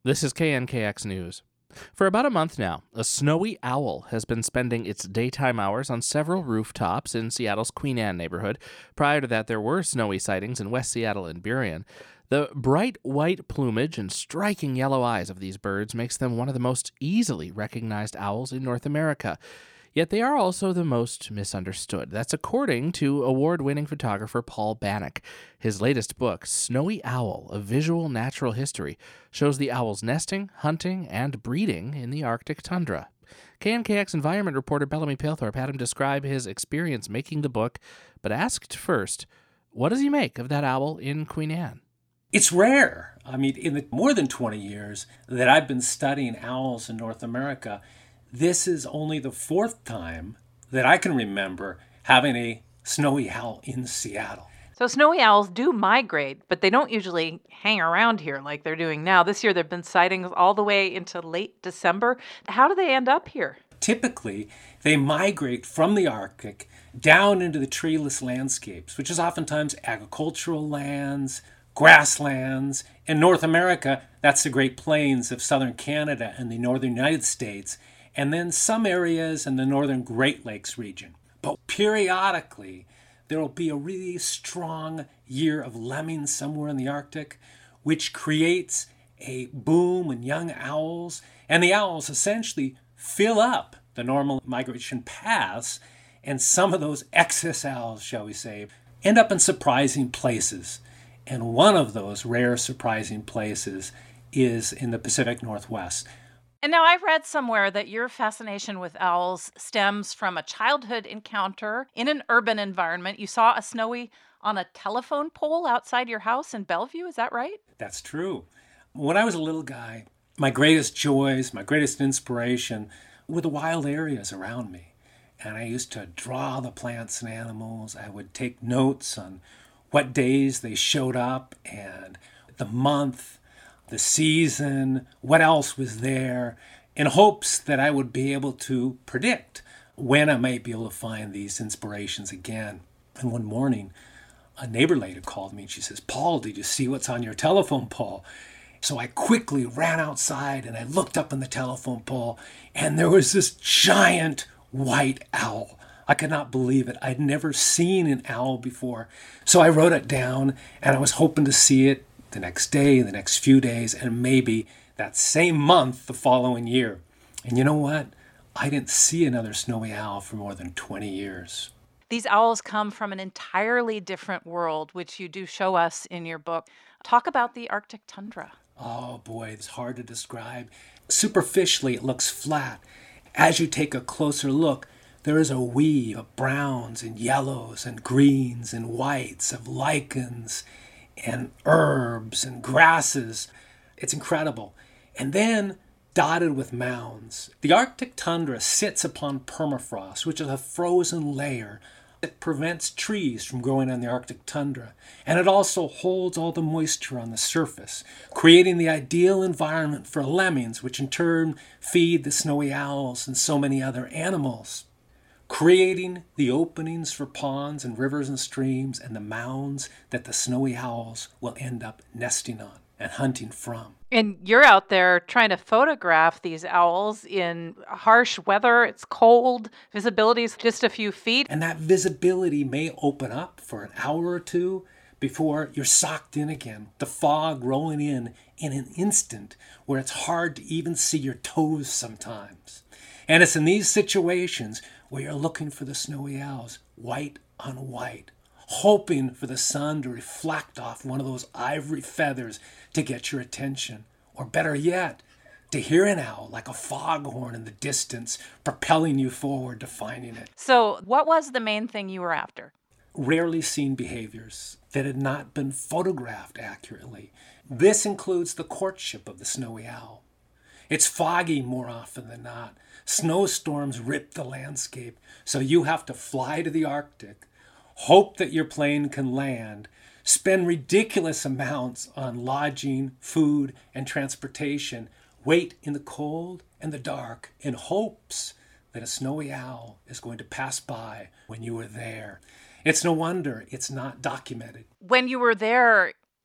This is KNKX News. For about a month now, a snowy owl has been spending its daytime hours on several rooftops in Seattle's Queen Anne neighborhood. Prior to that, there were snowy sightings in West Seattle and Burien. The bright white plumage and striking yellow eyes of these birds makes them one of the most easily recognized owls in North America. Yet they are also the most misunderstood. That's according to award-winning photographer Paul Bannock. His latest book, Snowy Owl, A Visual Natural History, shows the owl's nesting, hunting, and breeding in the Arctic tundra. KNKX environment reporter Bellamy Palethorpe had him describe his experience making the book, but asked first, what does he make of that owl in Queen Anne? It's rare. I mean, in the more than 20 years that I've been studying owls in North America, this is only the fourth time that I can remember having a snowy owl in Seattle. So snowy owls do migrate, but they don't usually hang around here like they're doing now. This year there have been sightings all the way into late December. How do they end up here? Typically, they migrate from the Arctic down into the treeless landscapes, which is oftentimes agricultural lands, grasslands. In North America, that's the Great Plains of southern Canada and the northern United States, and then some areas in the northern Great Lakes region. But periodically, there will be a really strong year of lemmings somewhere in the Arctic, which creates a boom in young owls, and the owls essentially fill up the normal migration paths, and some of those excess owls, shall we say, end up in surprising places. And one of those rare surprising places is in the Pacific Northwest. And now I've read somewhere that your fascination with owls stems from a childhood encounter in an urban environment. You saw a snowy on a telephone pole outside your house in Bellevue, is that right? That's true. When I was a little guy, my greatest joys, my greatest inspiration were the wild areas around me. And I used to draw the plants and animals. I would take notes on what days they showed up and the month, the season, what else was there, in hopes that I would be able to predict when I might be able to find these inspirations again. And one morning, a neighbor lady called me and she says, "Paul, did you see what's on your telephone pole?" So I quickly ran outside and I looked up on the telephone pole and there was this giant white owl. I could not believe it. I'd never seen an owl before. So I wrote it down and I was hoping to see it the next day, the next few days, and maybe that same month the following year. And you know what? I didn't see another snowy owl for more than 20 years. These owls come from an entirely different world, which you do show us in your book. Talk about the Arctic tundra. Oh boy, it's hard to describe. Superficially, it looks flat. As you take a closer look, there is a weave of browns and yellows and greens and whites, of lichens and herbs and grasses. It's incredible. And then dotted with mounds. The Arctic tundra sits upon permafrost, which is a frozen layer that prevents trees from growing on the Arctic tundra. And it also holds all the moisture on the surface, creating the ideal environment for lemmings, which in turn feed the snowy owls and so many other animals, creating the openings for ponds and rivers and streams and the mounds that the snowy owls will end up nesting on and hunting from. And you're out there trying to photograph these owls in harsh weather. It's cold, visibility is just a few feet. And that visibility may open up for an hour or two before you're socked in again. The fog rolling in an instant where it's hard to even see your toes sometimes. And it's in these situations where you're looking for the snowy owls, white on white, hoping for the sun to reflect off one of those ivory feathers to get your attention. Or better yet, to hear an owl like a foghorn in the distance propelling you forward to finding it. So what was the main thing you were after? Rarely seen behaviors that had not been photographed accurately. This includes the courtship of the snowy owl. It's foggy more often than not. Snowstorms rip the landscape, so you have to fly to the Arctic, hope that your plane can land, spend ridiculous amounts on lodging, food, and transportation, wait in the cold and the dark in hopes that a snowy owl is going to pass by when you are there. It's no wonder it's not documented. When you were there,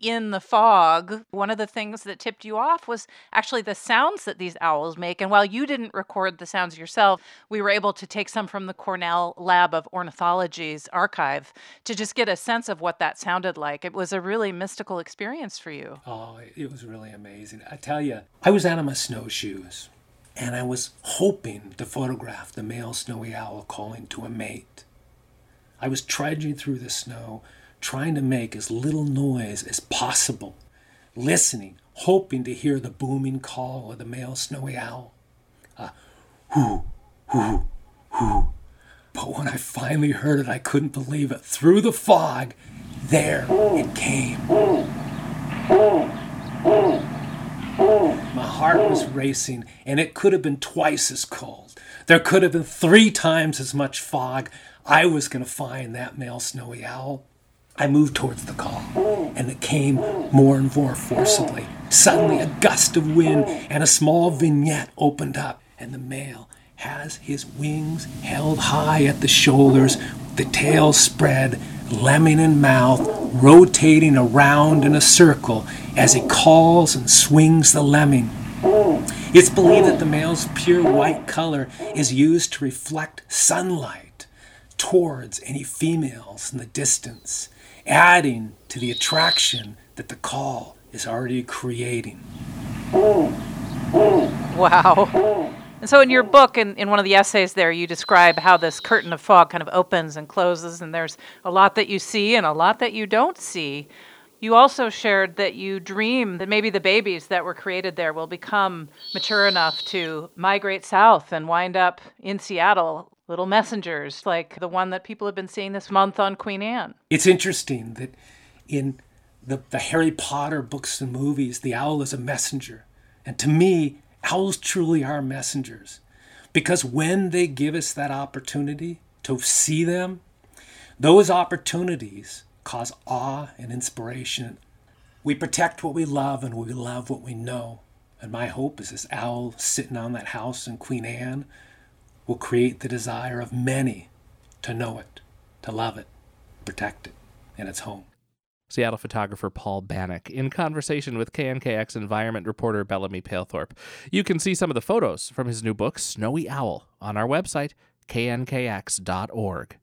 in the fog, one of the things that tipped you off was actually the sounds that these owls make. And while you didn't record the sounds yourself, we were able to take some from the Cornell Lab of Ornithology's archive to just get a sense of what that sounded like. It was a really mystical experience for you. Oh, it was really amazing. I tell you, I was out on my snowshoes, and I was hoping to photograph the male snowy owl calling to a mate. I was trudging through the snow, trying to make as little noise as possible, listening, hoping to hear the booming call of the male snowy owl. Hoo, hoo, hoo. But when I finally heard it, I couldn't believe it. Through the fog, there it came. My heart was racing, and it could have been twice as cold. There could have been 3 times as much fog. I was going to find that male snowy owl. I moved towards the call, and it came more and more forcibly. Suddenly, a gust of wind and a small vignette opened up, and the male has his wings held high at the shoulders, the tail spread, lemming in mouth, rotating around in a circle as he calls and swings the lemming. It's believed that the male's pure white color is used to reflect sunlight towards any females in the distance, adding to the attraction that the call is already creating. Wow. And so in your book, in one of the essays there, you describe how this curtain of fog kind of opens and closes, and there's a lot that you see and a lot that you don't see. You also shared that you dream that maybe the babies that were created there will become mature enough to migrate south and wind up in Seattle, little messengers like the one that people have been seeing this month on Queen Anne. It's interesting that in the Harry Potter books and movies, the owl is a messenger. And to me, owls truly are messengers, because when they give us that opportunity to see them, those opportunities cause awe and inspiration. We protect what we love, and we love what we know. And my hope is this owl sitting on that house in Queen Anne will create the desire of many to know it, to love it, protect it in its home. Seattle photographer Paul Bannock in conversation with KNKX environment reporter Bellamy Palethorpe. You can see some of the photos from his new book, Snowy Owl, on our website, knkx.org.